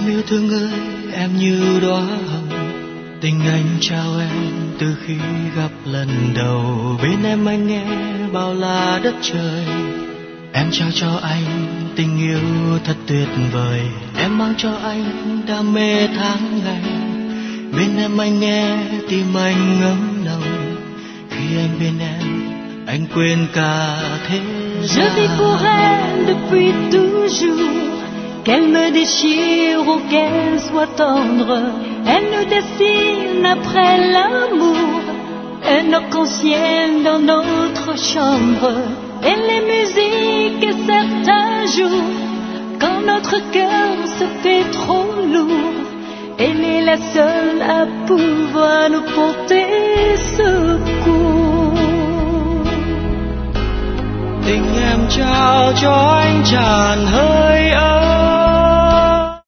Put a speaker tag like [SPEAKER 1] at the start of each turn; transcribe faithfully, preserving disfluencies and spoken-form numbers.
[SPEAKER 1] Em yêu thương ơi, em như đóa hồng, tình anh trao em từ khi gặp lần đầu. Bên em anh nghe bao la đất trời, em trao cho anh tình yêu thật tuyệt vời. Em mang cho anh đam mê tháng ngày, bên em anh nghe tim anh ngấm nồng. Khi anh bên em, anh quên cả thế
[SPEAKER 2] Je
[SPEAKER 1] gian.
[SPEAKER 2] vis pour elle depuis toujours, qu'elle me déchire ou qu'elle soit tendre. Elle nous dessine après l'amour un arc-en-ciel dans notre chambre. Et les musiques que certains jours, quand notre cœur se fait trop lourd, elle est la seule à pouvoir nous porter secours.
[SPEAKER 1] Tình em trao cho anh tràn hơi ấm,